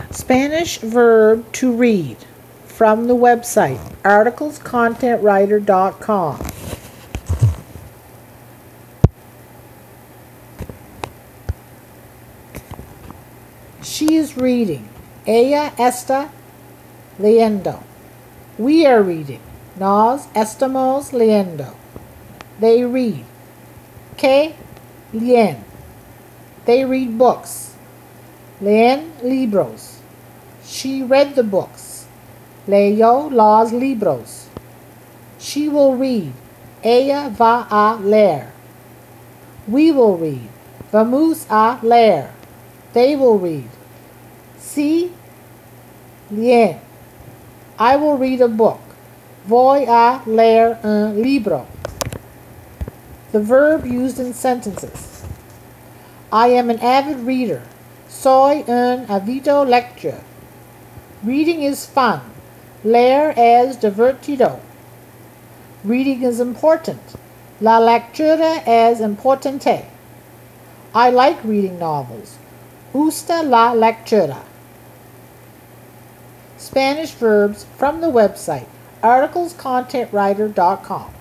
Spanish verb to read from the website articlescontentwriter.com. She is reading. Ella está leyendo. We are reading. Nos estamos leyendo. They read. Que leen. They read books. Leen libros. She read the books. Leyó los libros. She will read. Ella va a leer. We will read. Vamos a leer. They will read. Sí, leen. I will read a book. Voy a leer un libro. The verb used in sentences. I am an avid reader. Soy un ávido lector. Reading is fun. Leer es divertido. Reading is important. La lectura es importante. I like reading novels. Gusta la lectura. Spanish verbs from the website articlescontentwriter.com.